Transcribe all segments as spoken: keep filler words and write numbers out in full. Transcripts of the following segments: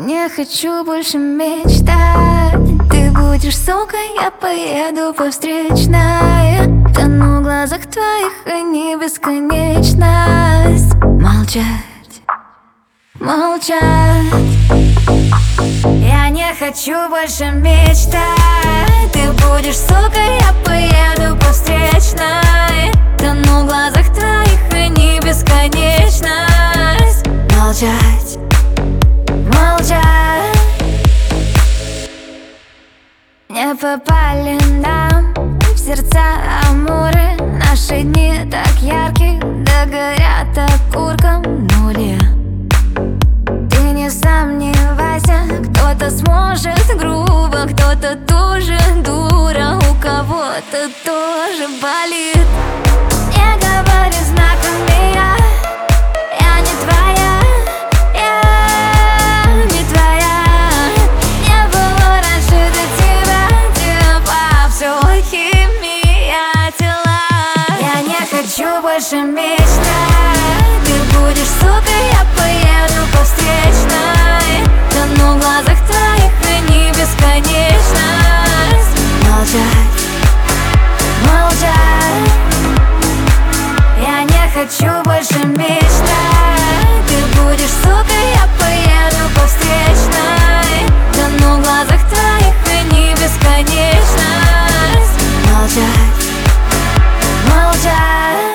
не хочу больше мечтать. Ты будешь сукой, я поеду по встречной. Тону в глазах твоих, они бесконечность. Молчать, молчать. Я не хочу больше мечтать. Ты будешь сукой, я поеду по встречной. Тону в глазах твоих, они бесконечность. Молчать, молчать. Не попали нам в сердца амуры. Наши дни так яркие, да горят окурком нули. Ты не сомневайся, кто-то сможет грубо, кто-то тоже дура, у кого-то тоже болит. Не говори знаками, я, я не твоя, я не твоя. Не было раньше до тебя тепла, все химия тела. Я не хочу больше мечтать. Ты будешь сукой, я поеду по встречной. Тону в глазах твоих, они бесконечность. Молчать, молчать. Я не хочу больше мечтать. Ты будешь сукой, я поеду по встречной. Тону в глазах твоих, они бесконечность. Молчать, молчать.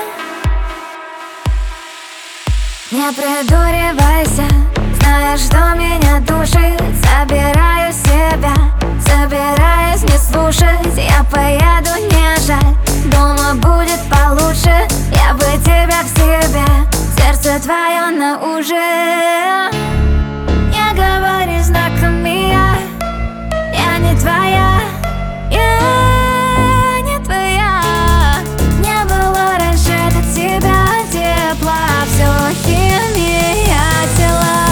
Не придуривайся, знаешь, что меня душит. Забираю себя, собираюсь не слушать. Я поеду, не жаль, дома будет получше. Я бы тебя к себе, сердце твое на ужин. Не говори знаками, я, я не твоя, я не твоя. Не было раньше до тебя тепла, все химия тела.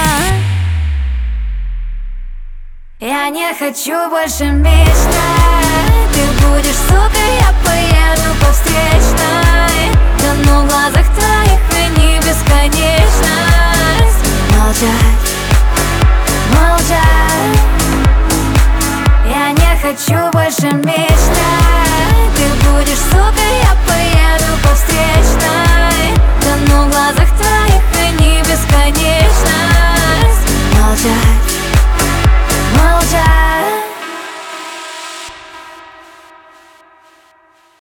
Я не хочу больше мечтать. Ты будешь сукой, я поеду по встречной. Тону в глазах твоих,